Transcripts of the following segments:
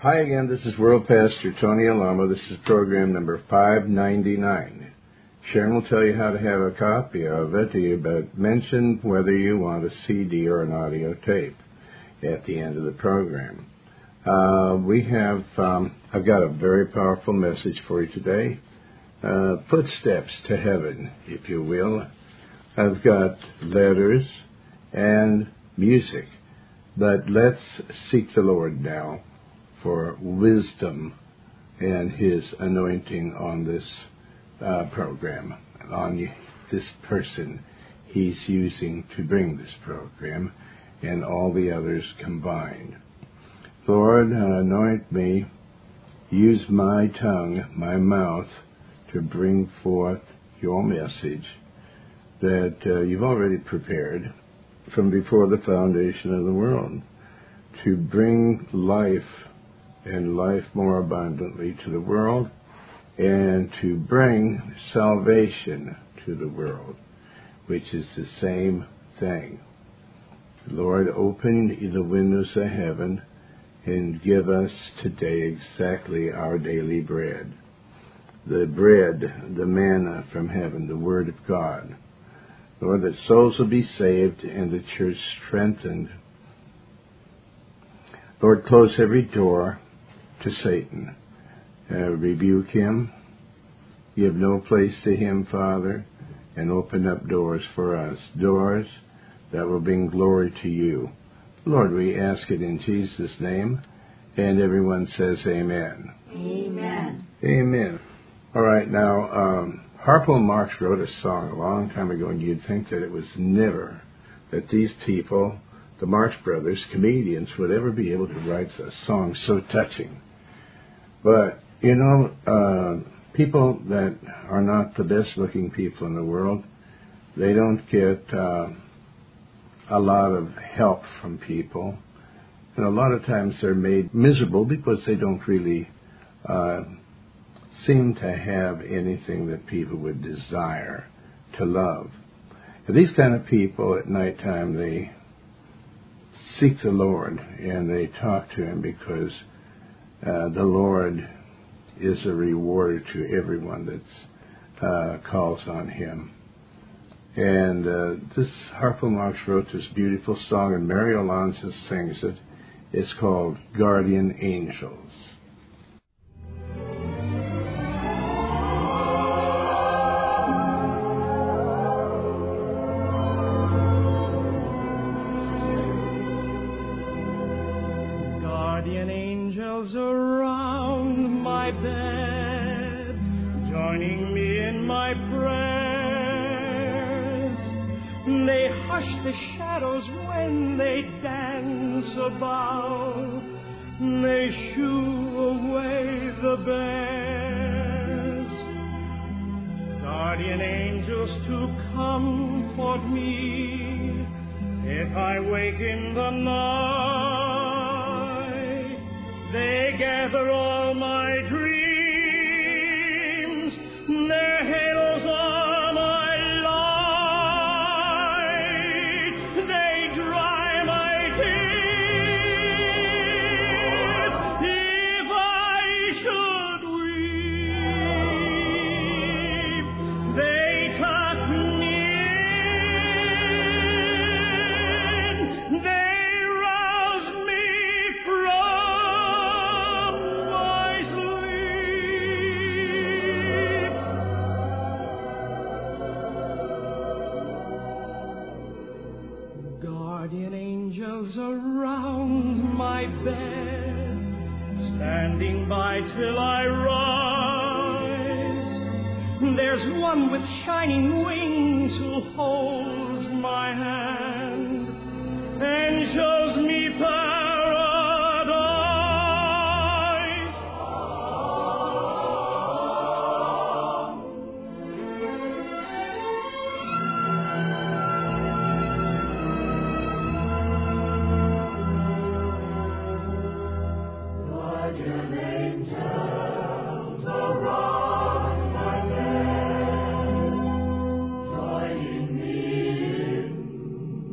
Hi again, this is World Pastor Tony Alamo. This is program number 599. Sharon will tell you how to have a copy of it, but mention whether you want a CD or an audio tape at the end of the program. I've got a very powerful message for you today. Footsteps to heaven, if you will. I've got letters and music, but let's seek the Lord now for wisdom and His anointing on this program, on this person He's using to bring this program, and all the others combined. Lord, anoint me, use my tongue, my mouth, to bring forth your message that you've already prepared from before the foundation of the world, to bring life and life more abundantly to the world, and to bring salvation to the world, which is the same thing. Lord, open the windows of heaven and give us today exactly our daily bread. The bread, the manna from heaven, the Word of God. Lord, that souls will be saved and the church strengthened. Lord, close every door to Satan. Rebuke him. Give no place to him, Father, and open up doors for us. Doors that will bring glory to you. Lord, we ask it in Jesus' name, and everyone says amen. Amen. Amen. All right, now, Harpo Marx wrote a song a long time ago, and you'd think that it was never that these people, the Marx Brothers, comedians, would ever be able to write a song so touching. But, people that are not the best-looking people in the world, they don't get a lot of help from people. And a lot of times they're made miserable because they don't really seem to have anything that people would desire to love. And these kind of people at nighttime, they seek the Lord and they talk to Him because the Lord is a rewarder to everyone that calls on Him. And this Harpo Marx wrote this beautiful song, and Mary Alonso sings it. It's called Guardian Angels. Guardian angels around my bed, joining me in my prayers. They hush the shadows when they dance about. They shoo away the bears. Guardian angels to comfort me if I wake in the night. They gather all my dreams. Their halos are my light. They dry my tears if I should weep. They tuck me in. They rouse me from my sleep. Guardian angels around my bed, standing by till I rise. There's one with shining wings who holds my hand and shows me paradise. Guardian angels around my bed, joining me in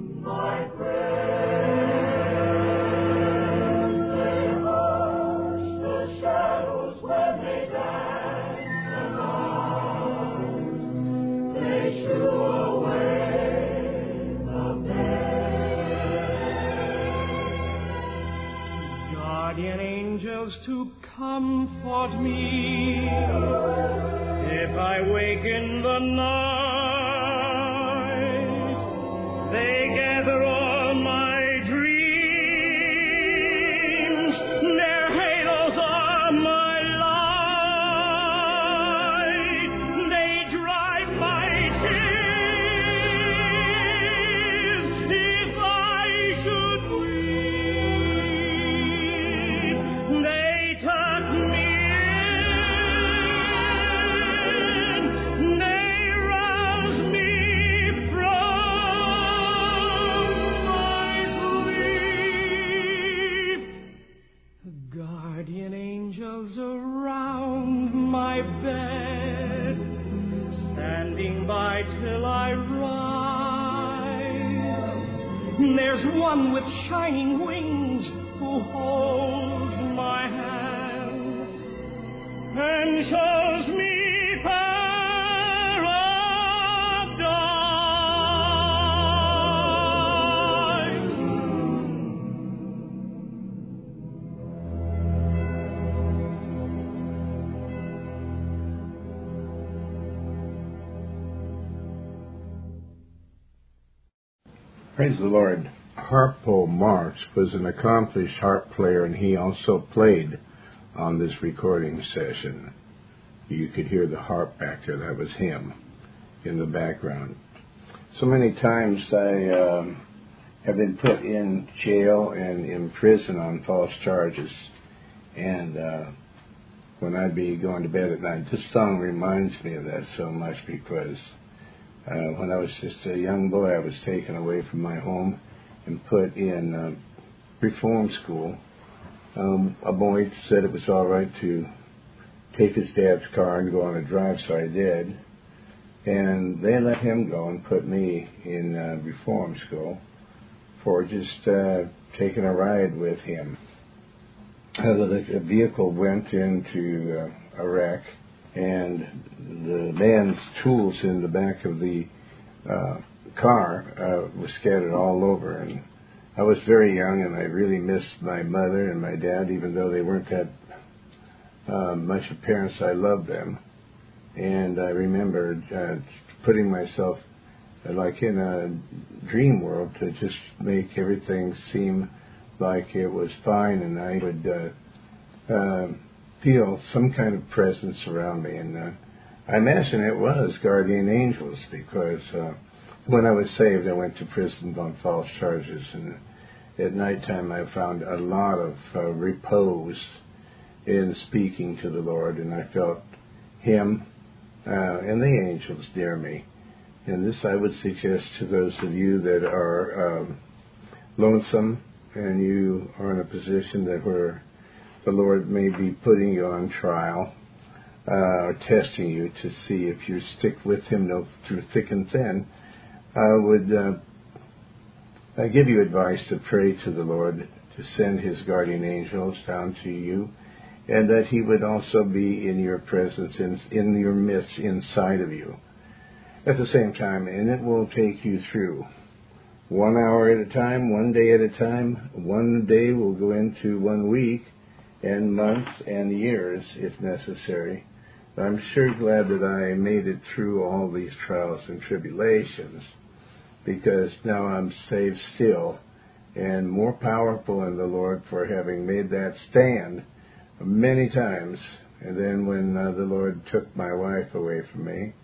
guardian angels to comfort me. If I wake in the night, they gather all my dreams. Their halos are my light. They drive my tears if I should weep. They tuck me in. They rouse me from my sleep. Guardian angels around my bed, standing by till I rise. There's one with shining wings who holds my hand and shows me paradise. Praise the Lord. Harpo Marx was an accomplished harp player, and he also played on this recording session. You could hear the harp back there. That was him in the background. So many times I have been put in jail and in prison on false charges. And when I'd be going to bed at night, this song reminds me of that so much, because when I was just a young boy, I was taken away from my home and put in reform school. A boy said it was all right to take his dad's car and go on a drive, so I did. And they let him go and put me in reform school for just taking a ride with him. The vehicle went into a wreck, and the man's tools in the back of the car were scattered all over. And I was very young, and I really missed my mother and my dad, even though they weren't that much of parents. I loved them. And I remember putting myself like in a dream world to just make everything seem like it was fine, and I would feel some kind of presence around me. And I imagine it was guardian angels, because when I was saved, I went to prison on false charges, and at nighttime I found a lot of repose in speaking to the Lord, and I felt Him and the angels near me. And this I would suggest to those of you that are lonesome, and you are in a position that where the Lord may be putting you on trial, or testing you to see if you stick with Him through thick and thin. I would give you advice to pray to the Lord to send His guardian angels down to you, and that He would also be in your presence, in your midst, inside of you at the same time. And it will take you through 1 hour at a time, 1 day at a time. 1 day will go into 1 week, and months and years if necessary. But I'm sure glad that I made it through all these trials and tribulations, because now I'm saved still and more powerful in the Lord for having made that stand many times. And then when the Lord took my wife away from me,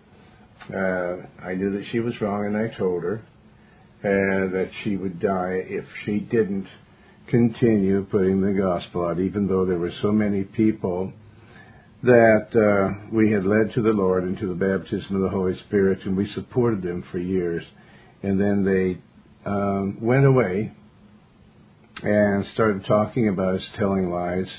I knew that she was wrong, and I told her that she would die if she didn't continue putting the gospel out, even though there were so many people that we had led to the Lord and to the baptism of the Holy Spirit, and we supported them for years. And then they went away and started talking about us, telling lies,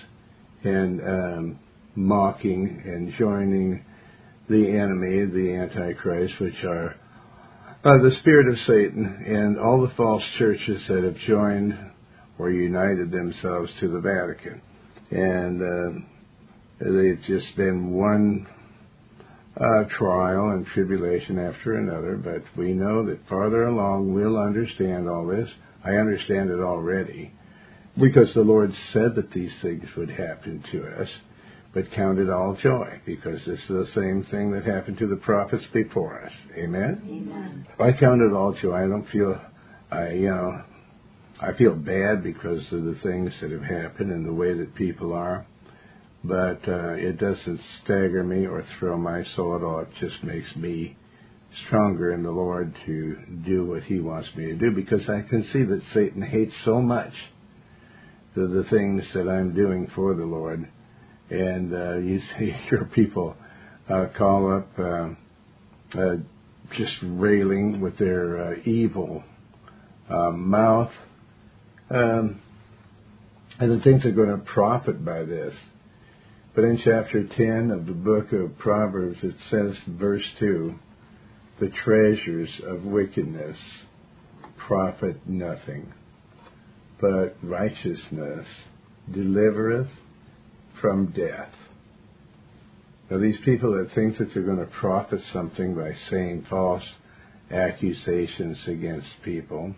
and mocking and joining the enemy, the Antichrist, which are the spirit of Satan, and all the false churches that have joined or united themselves to the Vatican. And it's just been one trial and tribulation after another, but we know that farther along we'll understand all this. I understand it already. because the Lord said that these things would happen to us, but count it all joy, because this is the same thing that happened to the prophets before us. Amen? Amen. I count it all joy. I don't feel, I feel bad because of the things that have happened and the way that people are, but it doesn't stagger me or throw my soul at all. It just makes me stronger in the Lord to do what He wants me to do, because I can see that Satan hates so much the things that I'm doing for the Lord. And you hear people call up just railing with their evil mouth, and the things are going to profit by this. But in chapter 10 of the book of Proverbs, it says, verse 2, the treasures of wickedness profit nothing, but righteousness delivereth from death. Now, these people that think that they're going to profit something by saying false accusations against people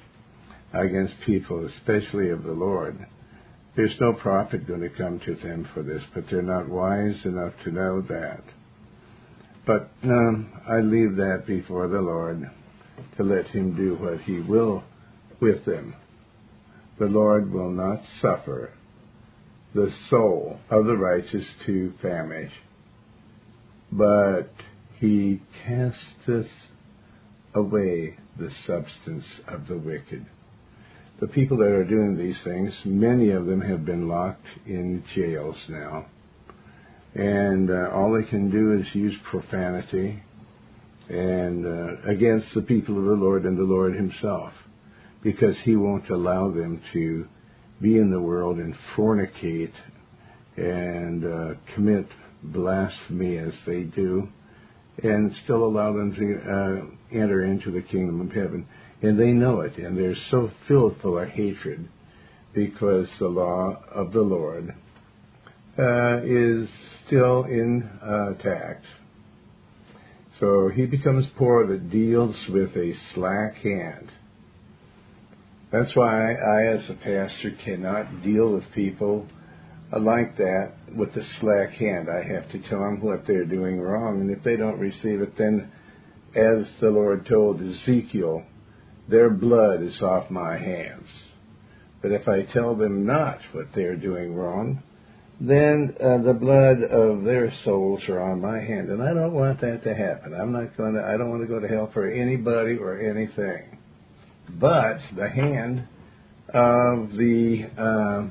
especially of the Lord, there's no profit going to come to them for this, but they're not wise enough to know that. But I leave that before the Lord to let Him do what He will with them. The Lord will not suffer the soul of the righteous to famish, but He casteth away the substance of the wicked. The people that are doing these things, many of them have been locked in jails now. And all they can do is use profanity and against the people of the Lord and the Lord Himself, because He won't allow them to be in the world and fornicate and commit blasphemy as they do, and still allow them to enter into the kingdom of heaven. And they know it, and they're so filled full of hatred because the law of the Lord is still intact. So he becomes poor that deals with a slack hand. That's why I, as a pastor, cannot deal with people like that with a slack hand. I have to tell them what they're doing wrong, and if they don't receive it, then, as the Lord told Ezekiel, their blood is off my hands. But if I tell them not what they're doing wrong, then the blood of their souls are on my hand, and I don't want that to happen. I don't want to go to hell for anybody or anything. But the hand of the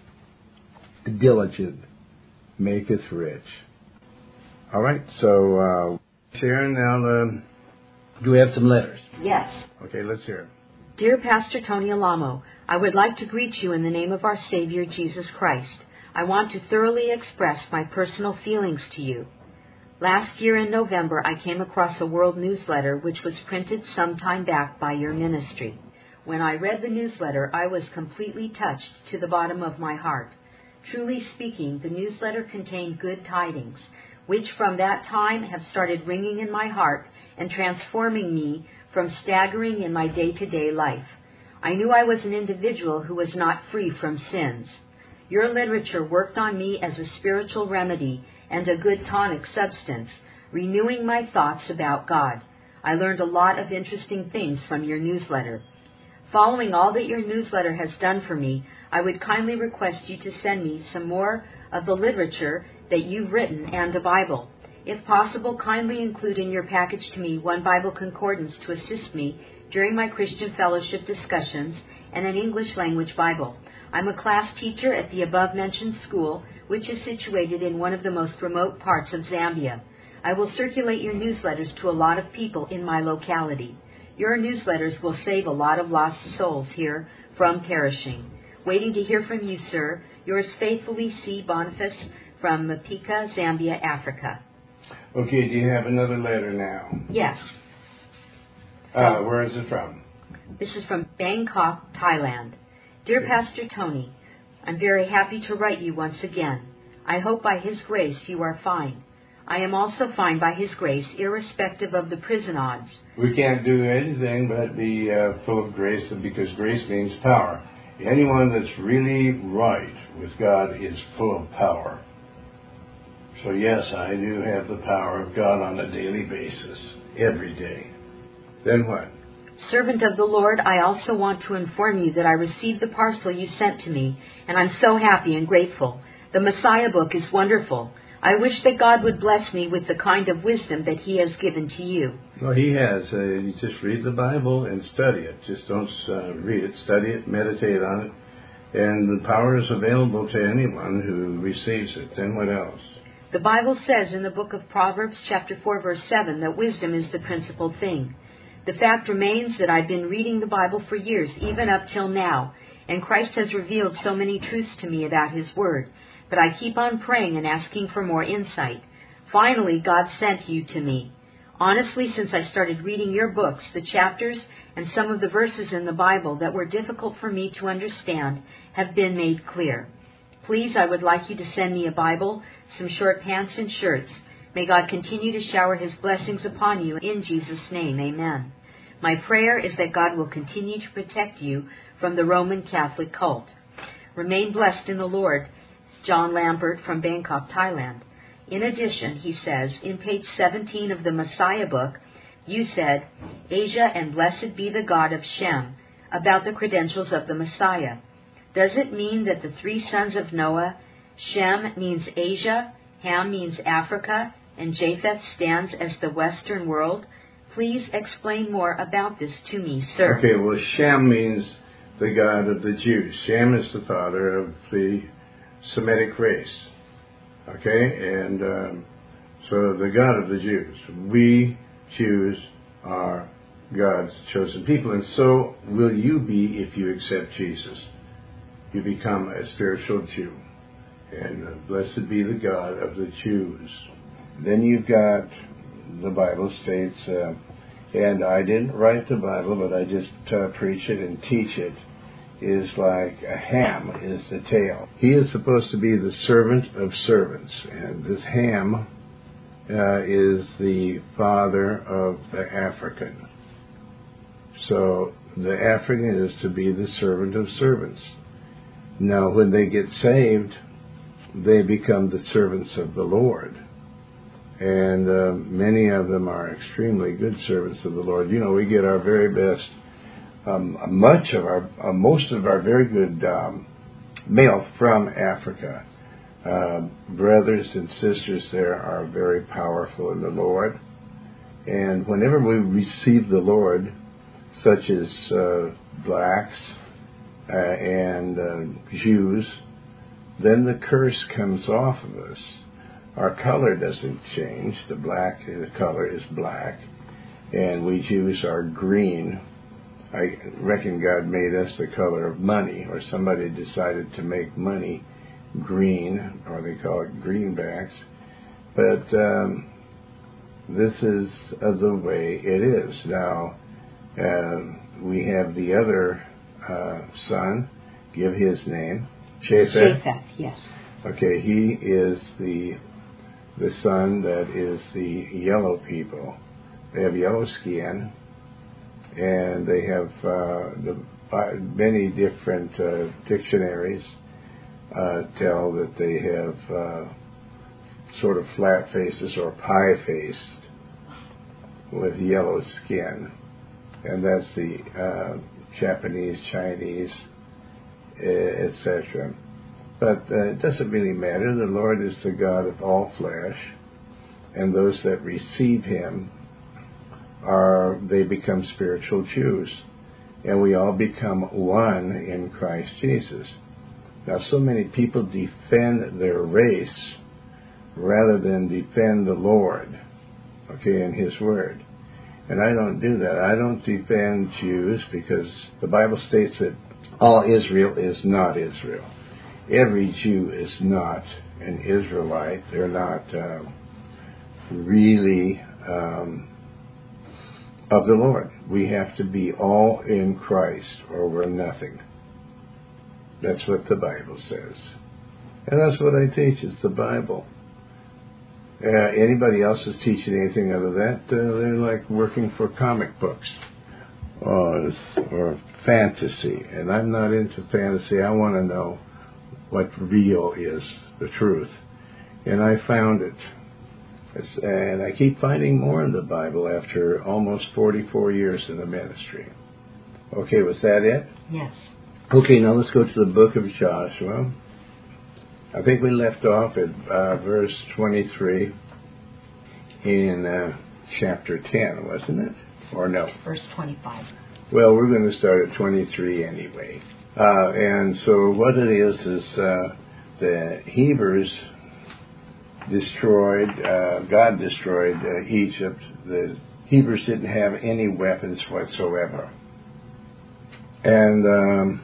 diligent maketh rich. All right, so Sharon, now do we have some letters? Yes. Okay, let's hear it. Dear Pastor Tony Alamo, I would like to greet you in the name of our Savior, Jesus Christ. I want to thoroughly express my personal feelings to you. Last year in November, I came across a world newsletter which was printed some time back by your ministry. When I read the newsletter, I was completely touched to the bottom of my heart. Truly speaking, the newsletter contained good tidings, which from that time have started ringing in my heart and transforming me from staggering in my day-to-day life. I knew I was an individual who was not free from sins. Your literature worked on me as a spiritual remedy and a good tonic substance, renewing my thoughts about God. I learned a lot of interesting things from your newsletter. Following all that your newsletter has done for me, I would kindly request you to send me some more of the literature that you've written and a Bible. If possible, kindly include in your package to me one Bible concordance to assist me during my Christian fellowship discussions and an English language Bible. I'm a class teacher at the above-mentioned school, which is situated in one of the most remote parts of Zambia. I will circulate your newsletters to a lot of people in my locality. Your newsletters will save a lot of lost souls here from perishing. Waiting to hear from you, sir. Yours faithfully, C. Boniface, from Mapika, Zambia, Africa. Okay, do you have another letter now? Yes. Where is it from? This is from Bangkok, Thailand. Dear Pastor Tony, I'm very happy to write you once again. I hope by His grace you are fine. I am also fine by His grace, irrespective of the prison odds. We can't do anything but be full of grace, because grace means power. Anyone that's really right with God is full of power. So yes, I do have the power of God on a daily basis, every day. Then what? Servant of the Lord, I also want to inform you that I received the parcel you sent to me, and I'm so happy and grateful. The Messiah book is wonderful. I wish that God would bless me with the kind of wisdom that He has given to you. Well, He has. You just read the Bible and study it. Just don't read it, study it, meditate on it. And the power is available to anyone who receives it. Then what else? The Bible says in the book of Proverbs, chapter 4, verse 7, that wisdom is the principal thing. The fact remains that I've been reading the Bible for years, even up till now, and Christ has revealed so many truths to me about His Word. But I keep on praying and asking for more insight. Finally, God sent you to me. Honestly, since I started reading your books, the chapters and some of the verses in the Bible that were difficult for me to understand have been made clear. Please, I would like you to send me a Bible, some short pants and shirts. May God continue to shower His blessings upon you. In Jesus' name, amen. My prayer is that God will continue to protect you from the Roman Catholic cult. Remain blessed in the Lord. John Lambert from Bangkok, Thailand. In addition, he says, in page 17 of the Messiah book, you said, Asia and blessed be the God of Shem, about the credentials of the Messiah. Does it mean that the three sons of Noah, Shem means Asia, Ham means Africa, and Japheth stands as the Western world? Please explain more about this to me, sir. Okay, well, Shem means the God of the Jews. Shem is the father of the Semitic race. Okay, and so the God of the Jews. We Jews are God's chosen people, and so will you be if you accept Jesus. You become a spiritual Jew. And blessed be the God of the Jews. Then you've got, the Bible states, and I didn't write the Bible, but I just preach it and teach it, is like a Ham is the tail. He is supposed to be the servant of servants, and this Ham is the father of the African. So the African is to be the servant of servants. Now, when they get saved, they become the servants of the Lord. And many of them are extremely good servants of the Lord. You know, we get our very best, most of our very good mail from Africa. Brothers and sisters there are very powerful in the Lord. And whenever we receive the Lord, such as blacks and Jews, then the curse comes off of us. Our color doesn't change. The color is black. And we Jews are green. I reckon God made us the color of money, or somebody decided to make money green, or they call it greenbacks. But this is the way it is. Now, we have the other son, give his name, Japheth. Japheth, yes. Okay, he is the son that is the yellow people. They have yellow skin, and they have many different dictionaries tell that they have sort of flat faces or pie-faced with yellow skin. And that's the Japanese, Chinese, etc. But it doesn't really matter. The Lord is the God of all flesh, and those that receive Him they become spiritual Jews, and we all become one in Christ Jesus. Now, so many people defend their race rather than defend the Lord, okay, and His Word. And I don't do that. I don't defend Jews because the Bible states that all Israel is not Israel. Every Jew is not an Israelite. They're not really of the Lord. We have to be all in Christ or we're nothing. That's what the Bible says. And that's what I teach. It's the Bible. Anybody else is teaching anything other than that, they're like working for comic books. or fantasy. And I'm not into fantasy. I want to know what real is, the truth. And I found it. And I keep finding more in the Bible after almost 44 years in the ministry. Okay, was that it? Yes. Okay, now let's go to the book of Joshua. I think we left off at verse 23 in chapter 10, wasn't it? Or no? Verse 25. Well, we're going to start at 23 anyway. And so what it is the Hebrews destroyed, God destroyed Egypt. The Hebrews didn't have any weapons whatsoever. And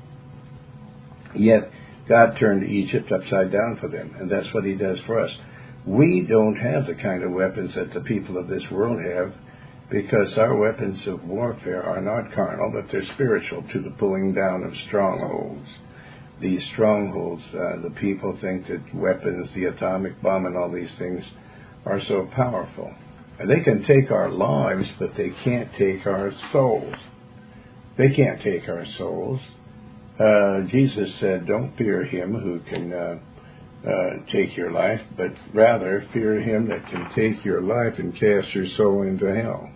yet God turned Egypt upside down for them, and that's what he does for us. We don't have the kind of weapons that the people of this world have, because our weapons of warfare are not carnal, but they're spiritual, to the pulling down of strongholds. These strongholds, the people think that weapons, the atomic bomb and all these things are so powerful. And they can take our lives, but they can't take our souls. They can't take our souls. Jesus said, don't fear him who can take your life, but rather fear him that can take your life and cast your soul into hell.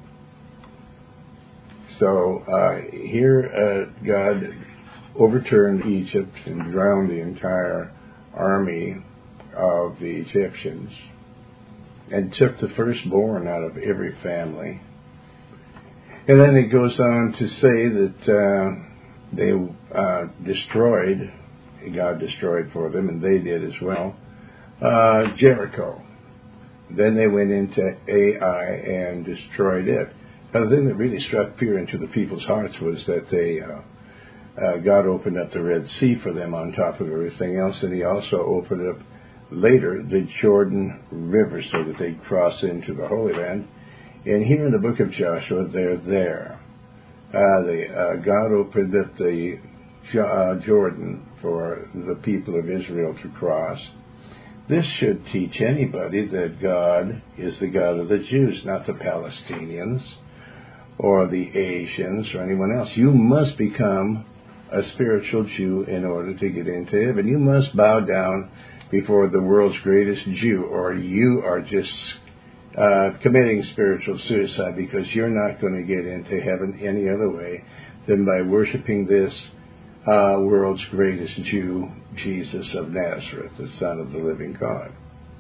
So here God overturned Egypt and drowned the entire army of the Egyptians and took the firstborn out of every family. And then it goes on to say that they destroyed, God destroyed for them, and they did as well, Jericho. Then they went into Ai and destroyed it. Now, the thing that really struck fear into the people's hearts was that they God opened up the Red Sea for them on top of everything else, and he also opened up later the Jordan River so that they'd cross into the Holy Land. And here in the book of Joshua, they're there. God opened up the Jordan for the people of Israel to cross. This should teach anybody that God is the God of the Jews, not the Palestinians or the Asians or anyone else. You must become a spiritual Jew in order to get into heaven. You must bow down before the world's greatest Jew, or you are just committing spiritual suicide, because you're not going to get into heaven any other way than by worshiping this world's greatest Jew, Jesus of Nazareth, the Son of the living God.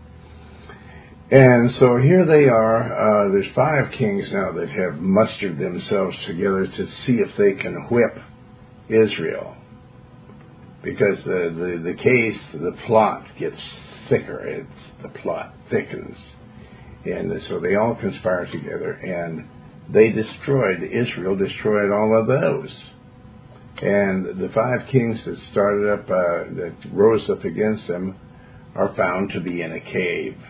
And so here they are. There's 5 kings now that have mustered themselves together to see if they can whip Israel, because the plot gets thicker. The plot thickens. And so they all conspire together, and they destroyed all of those. And the 5 kings that started up, that rose up against them, are found to be in a cave.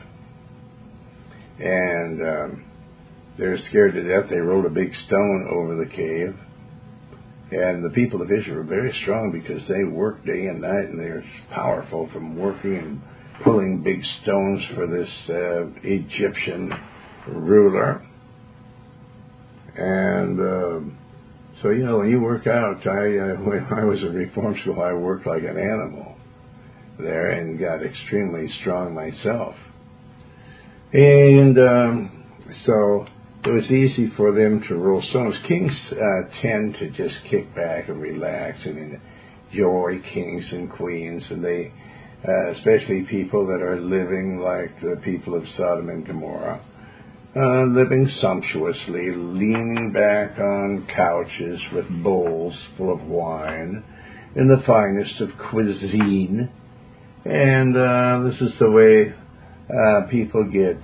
And they're scared to death. They rolled a big stone over the cave. And the people of Israel are very strong, because they work day and night, and they're powerful from working and pulling big stones for this Egyptian ruler. And so, when you work out, when I was in reform school, I worked like an animal there and got extremely strong myself. And so it was easy for them to roll stones. Kings tend to just kick back and relax and enjoy, kings and queens, and they, especially people that are living like the people of Sodom and Gomorrah, living sumptuously, leaning back on couches with bowls full of wine, in the finest of cuisine. And this is the way people get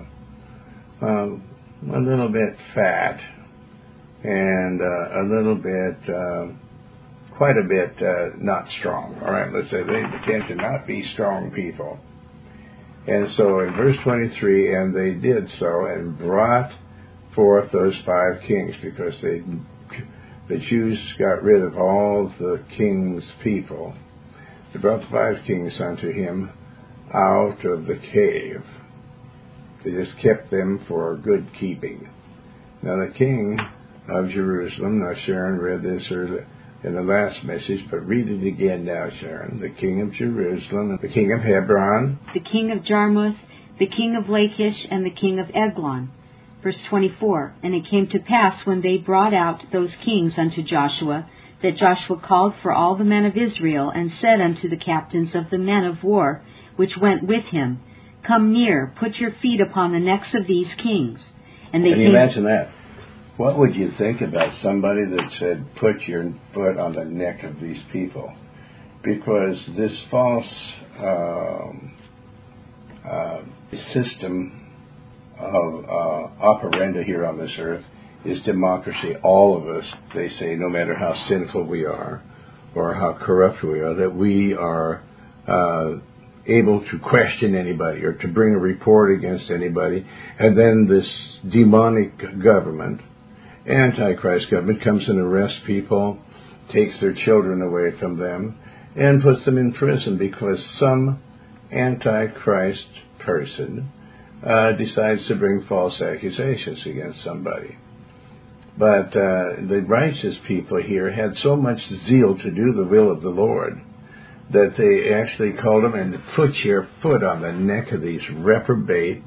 a little bit fat and a little bit, quite a bit not strong. All right, let's say they tend to not be strong people. And so in verse 23, and they did so and brought forth those 5 kings, because the Jews got rid of all the king's people. They brought the 5 kings unto him out of the cave. They just kept them for good keeping. Now the king of Jerusalem. Now, Sharon read this earlier in the last message, but read it again now, Sharon. The king of Jerusalem, the king of Hebron, the king of Jarmuth, the king of Lachish, and the king of Eglon. Verse 24, And it came to pass when they brought out those kings unto Joshua, that Joshua called for all the men of Israel, and said unto the captains of the men of war, which went with him, Come near, put your feet upon the necks of these kings. And they Can you came. imagine that? What would you think about somebody that said, put your foot on the neck of these people? Because this false system of operanda here on this earth is democracy. All of us, they say, no matter how sinful we are or how corrupt we are, that we are able to question anybody or to bring a report against anybody. And then this demonic government, Antichrist government, comes and arrests people, takes their children away from them, and puts them in prison because some Antichrist person decides to bring false accusations against somebody. But the righteous people here had so much zeal to do the will of the Lord that they actually called them and put your foot on the neck of these reprobate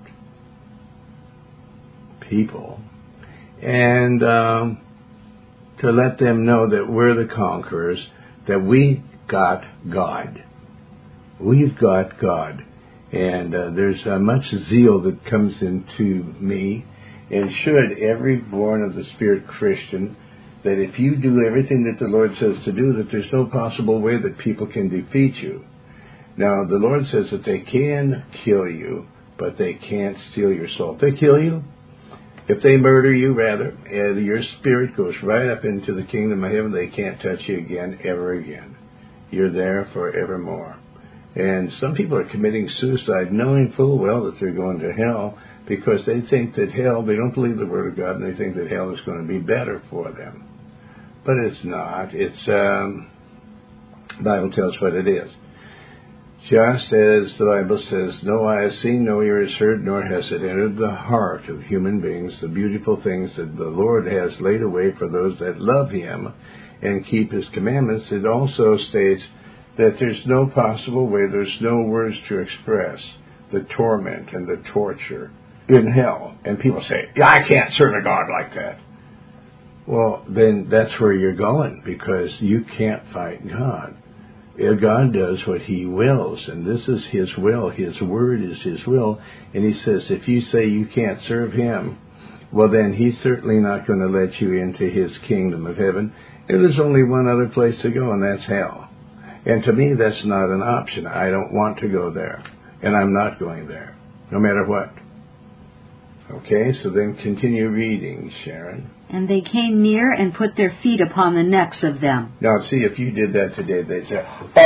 people, and to let them know that we're the conquerors, that we got God. We've got God. And there's much zeal that comes into me, and should every born of the Spirit Christian, that if you do everything that the Lord says to do, that there's no possible way that people can defeat you. Now, the Lord says that they can kill you, but they can't steal your soul. If they kill you, if they murder you, rather, and your spirit goes right up into the kingdom of heaven, they can't touch you again, ever again. You're there forevermore. And some people are committing suicide knowing full well that they're going to hell because they think that hell, they don't believe the Word of God, and they think that hell is going to be better for them. But it's not. It's, the Bible tells what it is. Just as the Bible says, no eye has seen, no ear has heard, nor has it entered the heart of human beings the beautiful things that the Lord has laid away for those that love Him and keep His commandments. It also states that there's no possible way, there's no words to express the torment and the torture in hell. And people say, yeah, I can't serve a God like that. Well, then that's where you're going, because you can't fight God. God does what He wills, and this is His will. His word is His will. And He says, if you say you can't serve Him, well, then He's certainly not going to let you into His kingdom of heaven. And there's only one other place to go, and that's hell. And to me, that's not an option. I don't want to go there, and I'm not going there, no matter what. Okay, so then continue reading, Sharon. And they came near and put their feet upon the necks of them. Now, see, if you did that today, they'd say,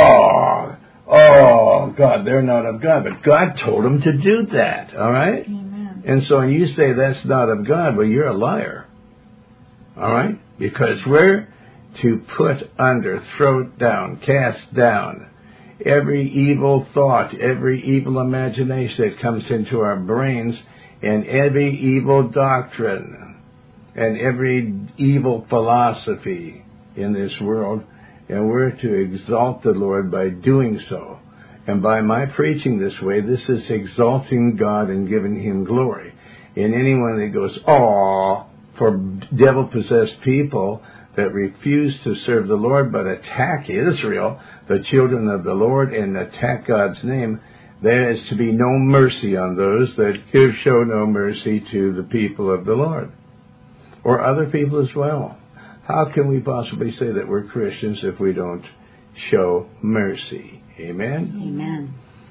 oh, God, they're not of God. But God told them to do that, all right? Amen. And so when you say that's not of God, well, you're a liar, all right? Because we're to put under, throw down, cast down every evil thought, every evil imagination that comes into our brains, and every evil doctrine, and every evil philosophy in this world, and we're to exalt the Lord by doing so. And by my preaching this way, this is exalting God and giving Him glory. And anyone that goes, for devil-possessed people that refuse to serve the Lord but attack Israel, the children of the Lord, and attack God's name, there is to be no mercy on those that show no mercy to the people of the Lord, or other people as well. How can we possibly say that we're Christians if we don't show mercy? Amen? Amen.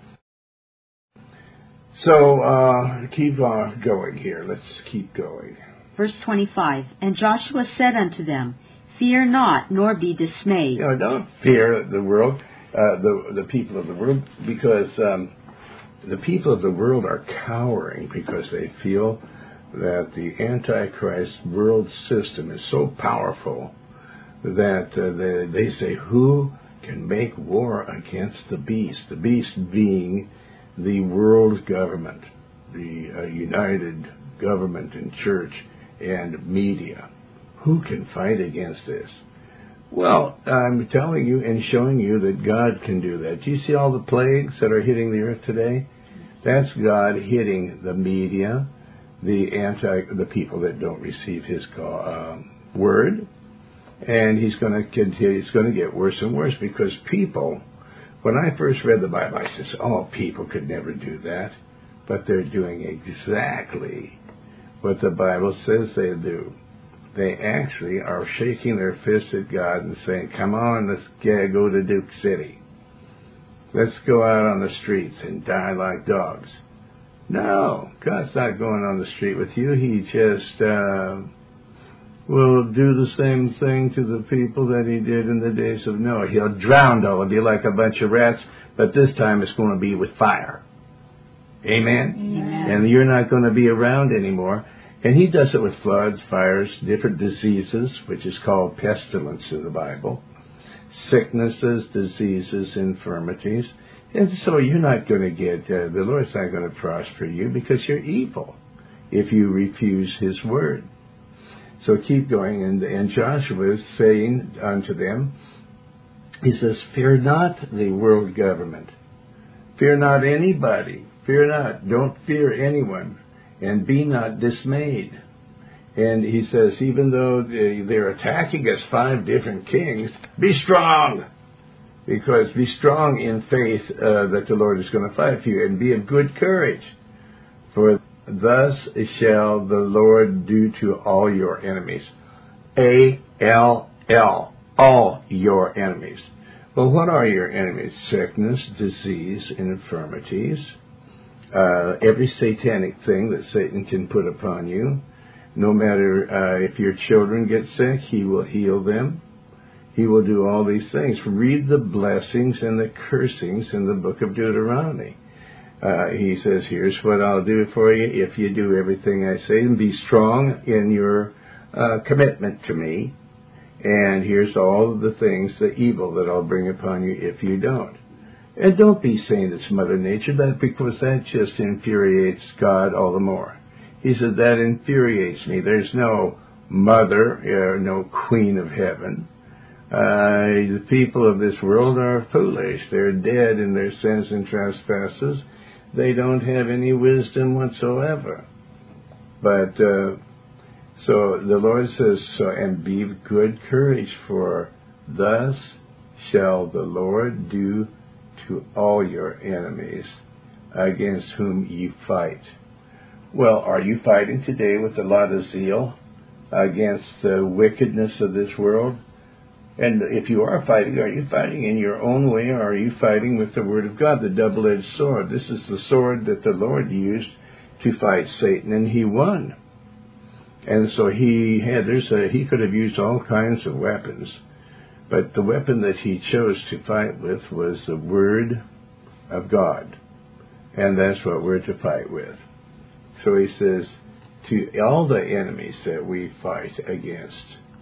So, keep going here. Let's keep going. Verse 25, And Joshua said unto them, Fear not, nor be dismayed. Don't fear the world, the people of the world, because the people of the world are cowering because they feel that the Antichrist world system is so powerful that they say, who can make war against the beast being the world government, the united government and church and media. Who can fight against this? Well, I'm telling you and showing you that God can do that. Do you see all the plagues that are hitting the earth today? That's God hitting the media, the people that don't receive His word, and He's going to continue. It's going to get worse and worse because people. When I first read the Bible, I said, "Oh, people could never do that," but they're doing exactly what the Bible says they do. They actually are shaking their fists at God and saying, "Come on, let's go to Duke City. Let's go out on the streets and die like dogs." No, God's not going on the street with you. He just will do the same thing to the people that He did in the days of Noah. He'll drown all of you like a bunch of rats, but this time it's going to be with fire. Amen? Amen. And you're not going to be around anymore. And He does it with floods, fires, different diseases, which is called pestilence in the Bible, sicknesses, diseases, infirmities. And so you're not going to get, the Lord's not going to prosper you because you're evil if you refuse His word. So keep going. And Joshua is saying unto them, he says, "Fear not the world government. Fear not anybody. Fear not. Don't fear anyone. And be not dismayed." And he says, even though they're attacking us 5 different kings, be strong. Because be strong in faith that the Lord is going to fight for you. And be of good courage. For thus shall the Lord do to all your enemies. A-L-L. All your enemies. Well, what are your enemies? Sickness, disease, infirmities. Every satanic thing that Satan can put upon you. No matter if your children get sick, He will heal them. He will do all these things. Read the blessings and the cursings in the book of Deuteronomy. He says, here's what I'll do for you if you do everything I say, and be strong in your commitment to me. And here's all of the things, the evil that I'll bring upon you if you don't. And don't be saying it's Mother Nature, because that just infuriates God all the more. He said, that infuriates me. There's no mother, no queen of heaven. The people of this world are foolish. They're dead in their sins and trespasses. They don't have any wisdom whatsoever. But, so the Lord says, and be of good courage, for thus shall the Lord do to all your enemies against whom ye fight. Well, are you fighting today with a lot of zeal against the wickedness of this world? And if you are fighting in your own way, or are you fighting with the Word of God, the double-edged sword? This is the sword that the Lord used to fight Satan, and He won. And so he could have used all kinds of weapons, but the weapon that He chose to fight with was the Word of God, and that's what we're to fight with. So He says, to all the enemies that we fight against,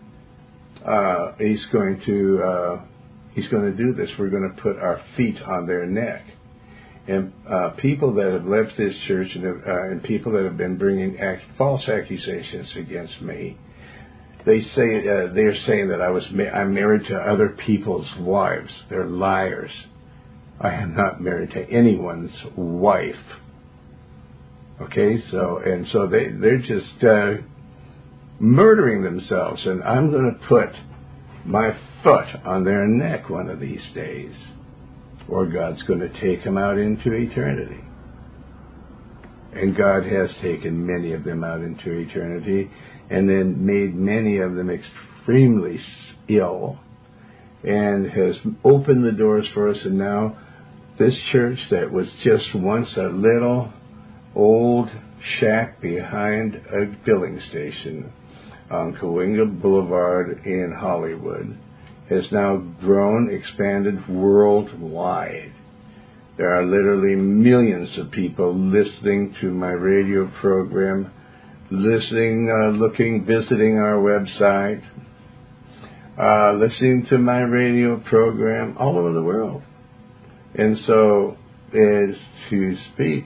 He's going to do this. We're going to put our feet on their neck. And people that have left this church and people that have been bringing false accusations against me, they're saying that I'm married to other people's wives. They're liars. I am not married to anyone's wife. Okay, so they're just murdering themselves, and I'm going to put my foot on their neck one of these days, or God's going to take them out into eternity. And God has taken many of them out into eternity, and then made many of them extremely ill, and has opened the doors for us. And now this church that was just once a little old shack behind a filling station on Cahuenga Boulevard in Hollywood has now grown, expanded worldwide. There are literally millions of people listening to my radio program, visiting our website, listening to my radio program all over the world. And so, as to speak,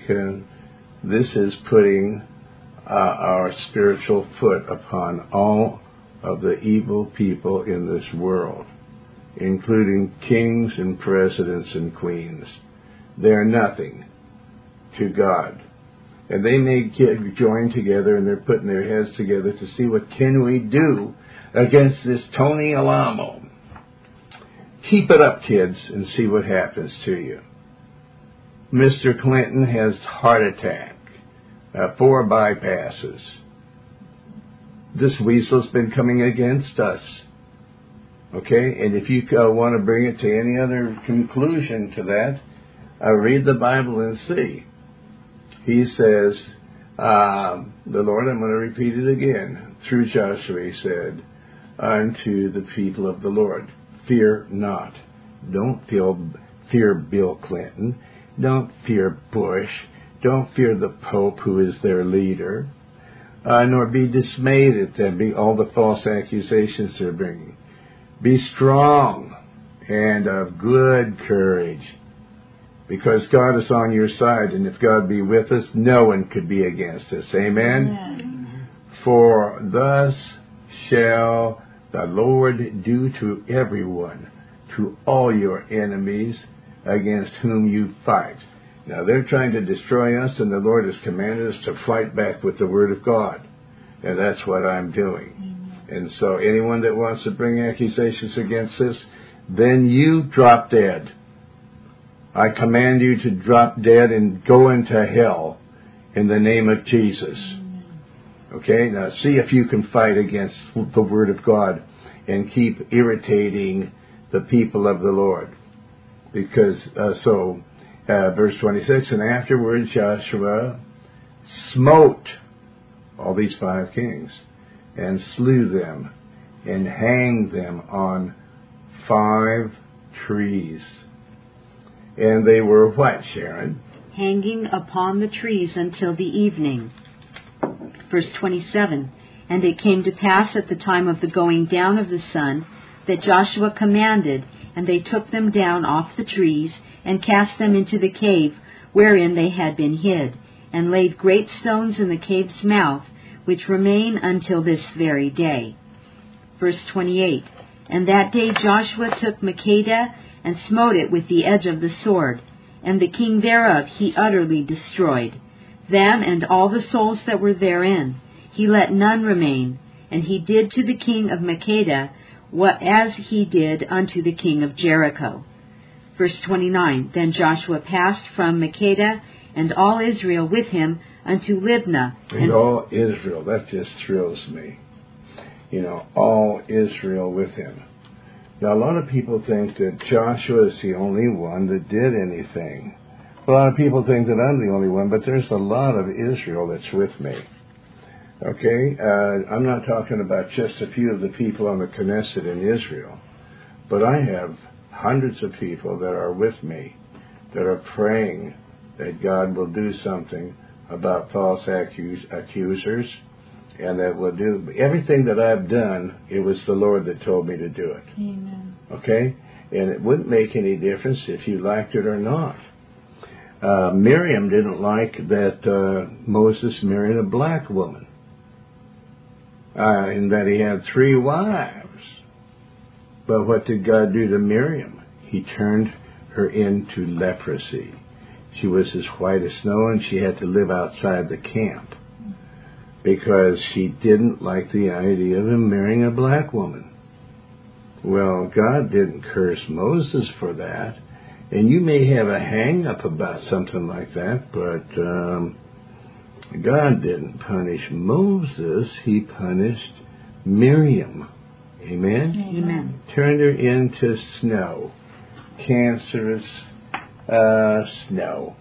this is putting our spiritual foot upon all of the evil people in this world, including kings and presidents and queens. They're nothing to God. And they may join together, and they're putting their heads together to see what can we do against this Tony Alamo. Keep it up, kids, and see what happens to you. Mr. Clinton has heart attack, 4 bypasses. This weasel's been coming against us. Okay? And if you want to bring it to any other conclusion to that, read the Bible and see. He says, the Lord, I'm going to repeat it again, through Joshua, he said, unto the people of the Lord, fear not. Don't fear Bill Clinton. Don't fear Bush. Don't fear the Pope, who is their leader. Nor be dismayed at them, all the false accusations they're bringing. Be strong and of good courage, because God is on your side, and if God be with us, no one could be against us. Amen? Amen. For thus shall the Lord do to everyone, to all your enemies against whom you fight. Now, they're trying to destroy us, and the Lord has commanded us to fight back with the Word of God. And that's what I'm doing. Amen. And so anyone that wants to bring accusations against us, then you drop dead. I command you to drop dead and go into hell in the name of Jesus. Okay? Now see if you can fight against the Word of God and keep irritating the people of the Lord. Because, verse 26, and afterwards Joshua smote all these 5 kings and slew them and hanged them on 5 trees. And they were what, Sharon? Hanging upon the trees until the evening. Verse 27, and it came to pass at the time of the going down of the sun that Joshua commanded, and they took them down off the trees and cast them into the cave wherein they had been hid, and laid great stones in the cave's mouth, which remain until this very day. Verse 28, and that day Joshua took Makkedah and smote it with the edge of the sword, and the king thereof he utterly destroyed, them and all the souls that were therein. He let none remain, and he did to the king of Makkedah what as he did unto the king of Jericho. Verse 29, then Joshua passed from Makkedah and all Israel with him unto Libnah. And all Israel, that just thrills me. All Israel with him. Now, a lot of people think that Joshua is the only one that did anything. A lot of people think that I'm the only one, but there's a lot of Israel that's with me. Okay? I'm not talking about just a few of the people on the Knesset in Israel, but I have hundreds of people that are with me, that are praying that God will do something about false accusers, and that will do everything that I've done. It was the Lord that told me to do it. Amen. Okay? And it wouldn't make any difference if you liked it or not. Miriam didn't like that Moses married a black woman, and that he had 3 wives. But what did God do to Miriam? He turned her into leprosy. She was as white as snow, and she had to live outside the camp because she didn't like the idea of him marrying a black woman. Well, God didn't curse Moses for that. And you may have a hang-up about something like that, but God didn't punish Moses. He punished Miriam. Amen? Amen. Turned her into snow. Cancerous snow.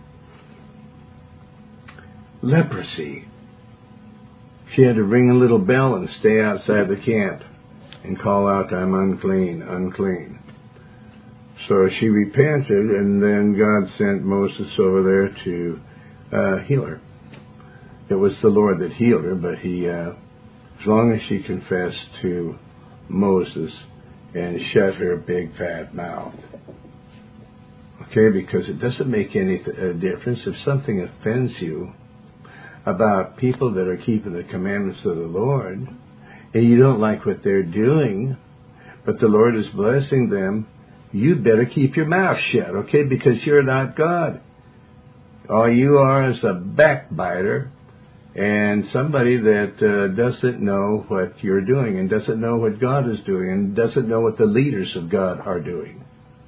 Leprosy. She had to ring a little bell and stay outside the camp and call out, I'm unclean, unclean. So she repented, and then God sent Moses over there to heal her. It was the Lord that healed her, but he, as long as she confessed to Moses and shut her big fat mouth. Okay, because it doesn't make any difference if something offends you about people that are keeping the commandments of the Lord, and you don't like what they're doing, but the Lord is blessing them, you better keep your mouth shut, okay? Because you're not God. All you are is a backbiter and somebody that doesn't know what you're doing and doesn't know what God is doing and doesn't know what the leaders of God are doing.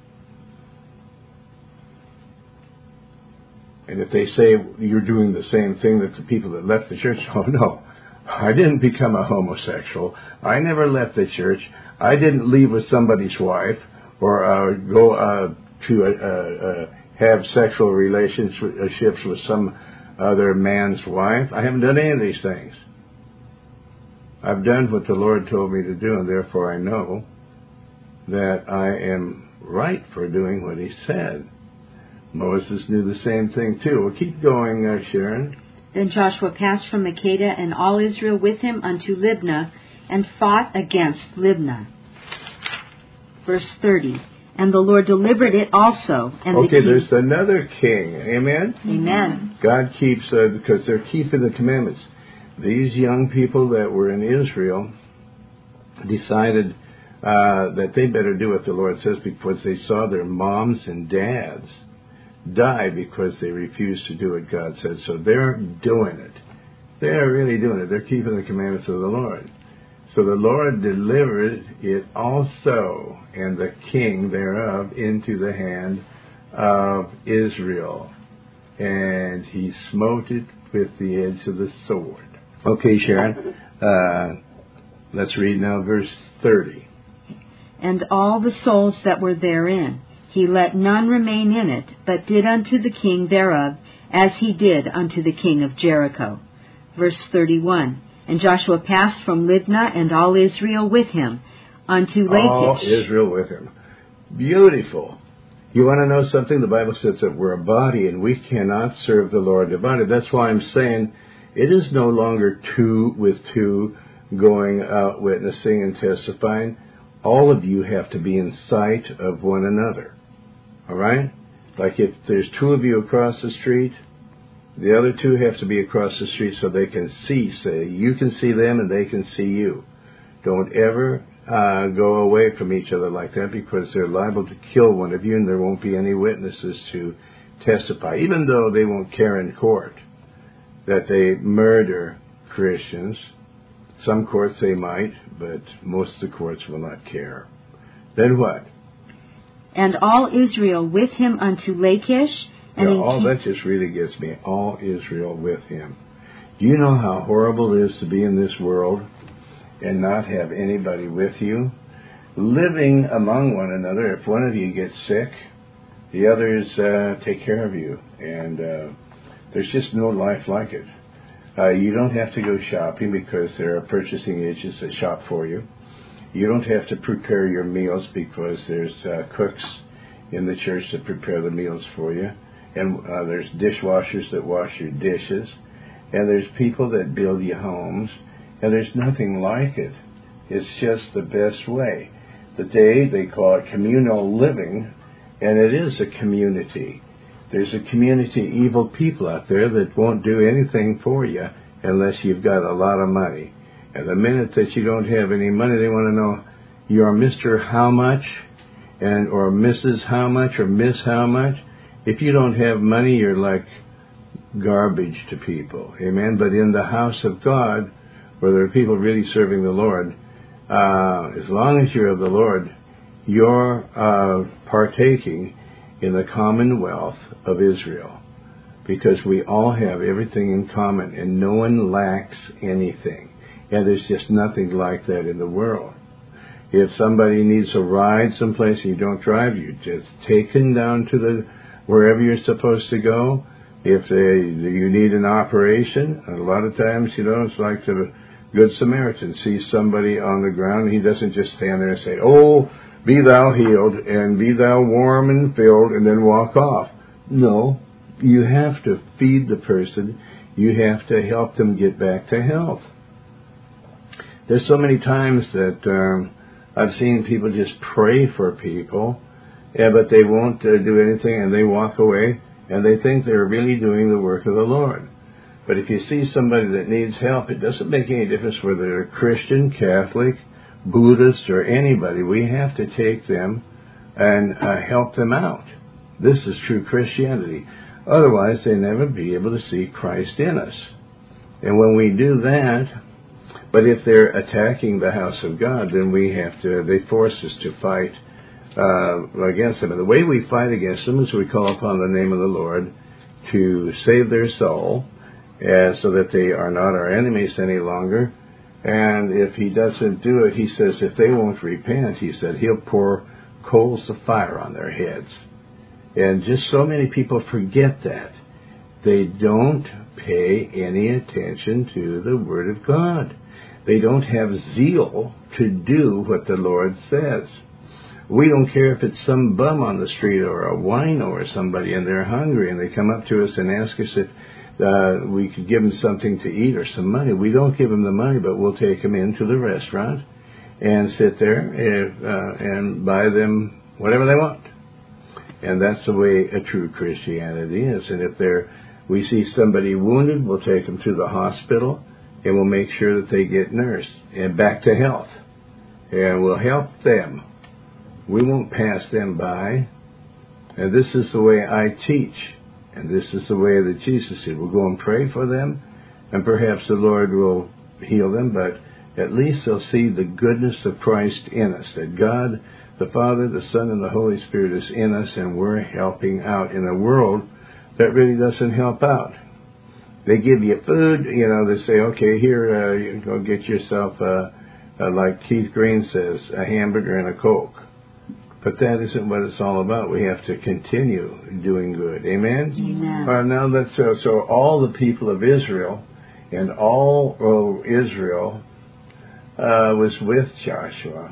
And if they say you're doing the same thing that the people that left the church, oh no, I didn't become a homosexual. I never left the church. I didn't leave with somebody's wife or go to have sexual relationships with some other man's wife. I haven't done any of these things. I've done what the Lord told me to do, and therefore I know that I am right for doing what he said. Moses knew the same thing too. Well, keep going, Sharon. Then Joshua passed from Makkedah, and all Israel with him unto Libnah, and fought against Libnah. Verse 30. And the Lord delivered it also. And there's another king. Amen? Amen. God keeps, because they're keeping the commandments. These young people that were in Israel decided that they better do what the Lord says because they saw their moms and dads die because they refused to do what God said. So they're doing it. They're really doing it. They're keeping the commandments of the Lord. So the Lord delivered it also, and the king thereof, into the hand of Israel. And he smote it with the edge of the sword. Okay, Sharon, let's read now verse 30. And all the souls that were therein, he let none remain in it, but did unto the king thereof as he did unto the king of Jericho. Verse 31. And Joshua passed from Libnah, and all Israel with him, unto Lachish. All Israel with him. Beautiful. You want to know something? The Bible says that we're a body, and we cannot serve the Lord divided. That's why I'm saying it is no longer two with two going out witnessing and testifying. All of you have to be in sight of one another. All right? Like if there's two of you across the street, the other two have to be across the street so they can see. Say, you can see them and they can see you. Don't ever go away from each other like that because they're liable to kill one of you and there won't be any witnesses to testify. Even though they won't care in court that they murder Christians. Some courts they might, but most of the courts will not care. Then what? And all Israel with him unto Lachish. And that just really gets me. All Israel with him. Do you know how horrible it is to be in this world and not have anybody with you? Living among one another, if one of you gets sick, the others take care of you. And there's just no life like it. You don't have to go shopping because there are purchasing agents that shop for you. You don't have to prepare your meals because there's cooks in the church that prepare the meals for you. And there's dishwashers that wash your dishes. And there's people that build you homes. And there's nothing like it. It's just the best way. They call it communal living, and it is a community. There's a community of evil people out there that won't do anything for you unless you've got a lot of money. And the minute that you don't have any money, they want to know you're Mr. How much, or Mrs. How much, or Miss How much. If you don't have money, you're like garbage to people. Amen? But in the house of God, where there are people really serving the Lord, as long as you're of the Lord, you're partaking in the commonwealth of Israel. Because we all have everything in common, and no one lacks anything. And there's just nothing like that in the world. If somebody needs a ride someplace and you don't drive, you just take them down to wherever you're supposed to go. If you need an operation, a lot of times, it's like the Good Samaritan sees somebody on the ground, and he doesn't just stand there and say, "Oh, be thou healed, and be thou warm and filled," and then walk off. No, you have to feed the person. You have to help them get back to health. There's so many times that I've seen people just pray for people, but they won't do anything, and they walk away, and they think they're really doing the work of the Lord. But if you see somebody that needs help, it doesn't make any difference whether they're Christian, Catholic, Buddhist, or anybody. We have to take them and help them out. This is true Christianity. Otherwise, they never be able to see Christ in us. And when we do that, but if they're attacking the house of God, then they force us to fight against them. And the way we fight against them is we call upon the name of the Lord to save their soul, so that they are not our enemies any longer. And if he doesn't do it, he says if they won't repent, he said he'll pour coals of fire on their heads. And just so many people forget that. They don't pay any attention to the Word of God. They don't have zeal to do what the Lord says. We don't care if it's some bum on the street or a wino or somebody and they're hungry and they come up to us and ask us if we could give them something to eat or some money. We don't give them the money, but we'll take them into the restaurant and sit there and buy them whatever they want. And that's the way a true Christianity is. And if we see somebody wounded, we'll take them to the hospital and we'll make sure that they get nursed and back to health. And we'll help them. We won't pass them by. And this is the way I teach. And this is the way that Jesus said. We'll go and pray for them, and perhaps the Lord will heal them, but at least they'll see the goodness of Christ in us, that God, the Father, the Son, and the Holy Spirit is in us, and we're helping out in a world that really doesn't help out. They give you food, they say, okay, here, you go get yourself, like Keith Green says, a hamburger and a Coke. But that isn't what it's all about. We have to continue doing good. Amen? Amen. Now let's so all the people of Israel and all Israel was with Joshua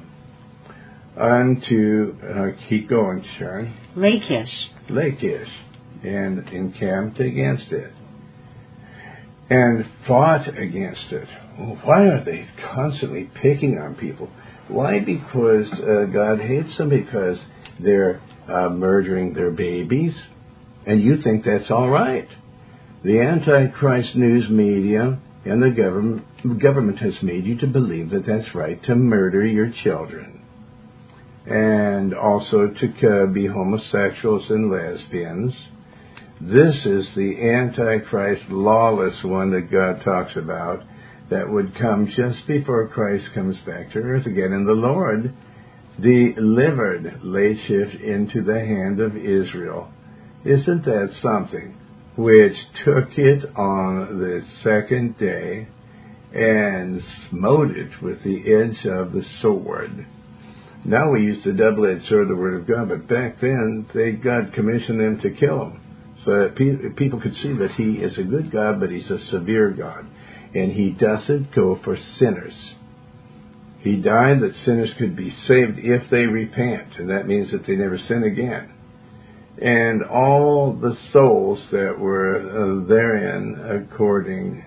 unto keep going, Sharon. Lachish, and encamped against it and fought against it. Why are they constantly picking on people? Why? Because God hates them, because they're murdering their babies, and you think that's all right. The Antichrist news media and the government has made you to believe that that's right, to murder your children, and also to be homosexuals and lesbians. This is the Antichrist lawless one that God talks about, that would come just before Christ comes back to earth again. And the Lord delivered Lachish into the hand of Israel. Isn't that something? Which took it on the second day and smote it with the edge of the sword. Now we use the double-edged sword, the Word of God, but back then God commissioned them to kill him, so that people could see that he is a good God, but he's a severe God. And he doesn't go for sinners. He died that sinners could be saved if they repent, and that means that they never sin again. And all the souls that were therein, according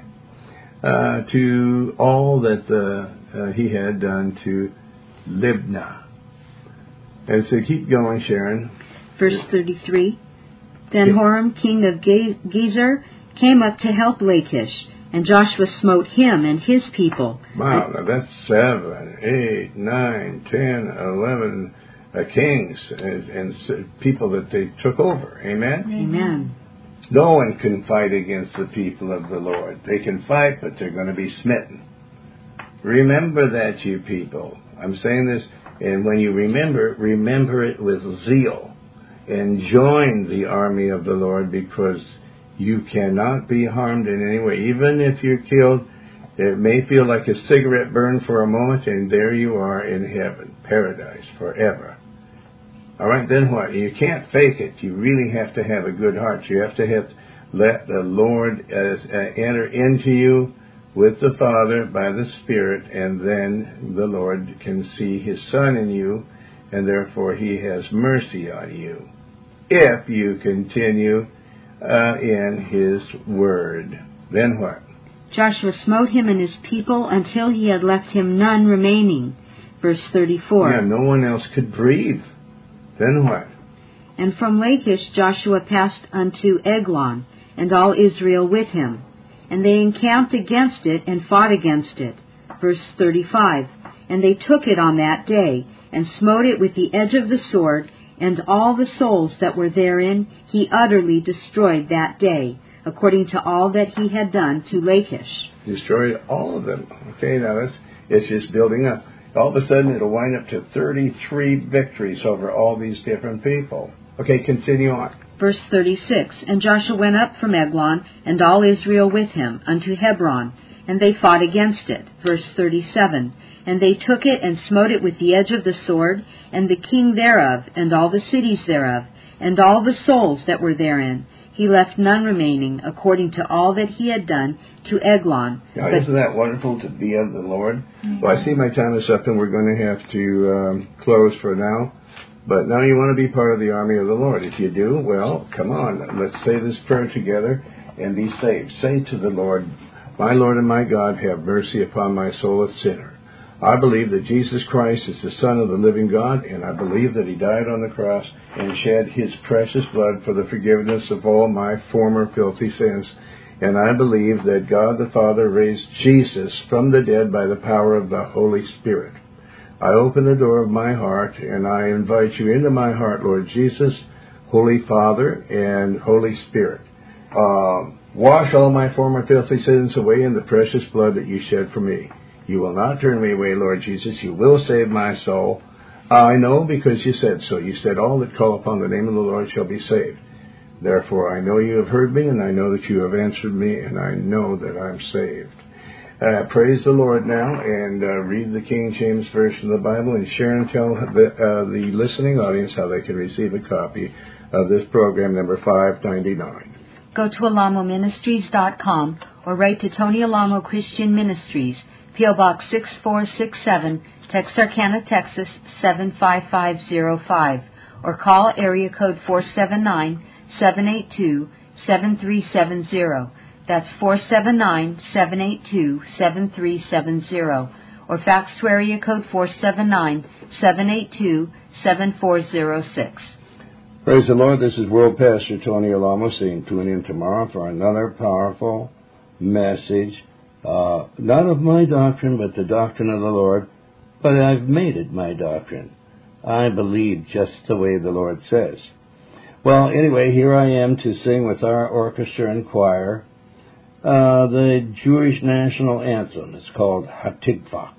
to all that he had done to Libnah. And so keep going, Sharon. Verse 33. Then Horam, king of Gezer, came up to help Lachish, and Joshua smote him and his people. Wow, now that's 7, 8, 9, 10, 11 kings and people that they took over. Amen? Amen. No one can fight against the people of the Lord. They can fight, but they're going to be smitten. Remember that, you people. I'm saying this, and when you remember it with zeal. And join the army of the Lord, because you cannot be harmed in any way. Even if you're killed, it may feel like a cigarette burn for a moment, and there you are in heaven, paradise, forever. All right, then what? You can't fake it. You really have to have a good heart. You have to let the Lord enter into you with the Father by the Spirit, and then the Lord can see His Son in you, and therefore He has mercy on you, if you continue in His Word. Then what? Joshua smote him and his people until he had left him none remaining. Verse 34. Yeah, no one else could breathe. Then what? And from Lachish Joshua passed unto Eglon, and all Israel with him. And they encamped against it and fought against it. Verse 35. And they took it on that day, and smote it with the edge of the sword, and all the souls that were therein he utterly destroyed that day, according to all that he had done to Lachish. Destroyed all of them. Okay, now it's just building up. All of a sudden it'll wind up to 33 victories over all these different people. Okay, continue on. Verse 36. And Joshua went up from Eglon, and all Israel with him, unto Hebron, and they fought against it. Verse 37. And they took it and smote it with the edge of the sword, and the king thereof, and all the cities thereof, and all the souls that were therein. He left none remaining, according to all that he had done to Eglon. Now, isn't that wonderful to be of the Lord? Mm-hmm. Well, I see my time is up, and we're going to have to close for now. But now you want to be part of the army of the Lord. If you do, well, come on. Let's say this prayer together and be saved. Say to the Lord, my Lord and my God, have mercy upon my soul, a sinner. I believe that Jesus Christ is the Son of the living God, and I believe that he died on the cross and shed his precious blood for the forgiveness of all my former filthy sins. And I believe that God the Father raised Jesus from the dead by the power of the Holy Spirit. I open the door of my heart, and I invite you into my heart, Lord Jesus, Holy Father, and Holy Spirit. Wash all my former filthy sins away in the precious blood that you shed for me. You will not turn me away, Lord Jesus. You will save my soul. I know because you said so. You said, all that call upon the name of the Lord shall be saved. Therefore, I know you have heard me, and I know that you have answered me, and I know that I'm saved. Praise the Lord now, and read the King James Version of the Bible, and share and tell the listening audience how they can receive a copy of this program, number 599. Go to alamoministries.com or write to Tony Alamo Christian Ministries, P.O. Box 6467, Texarkana, Texas 75505, or call area code 479-782-7370. That's 479-782-7370, or fax to area code 479-782-7406. Praise the Lord. This is World Pastor Tony Alamo saying tune in tomorrow for another powerful message. Not of my doctrine, but the doctrine of the Lord. But I've made it my doctrine. I believe just the way the Lord says. Well, anyway, here I am to sing with our orchestra and choir the Jewish national anthem. It's called Hatikvah.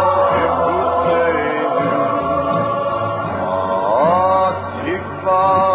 Tikva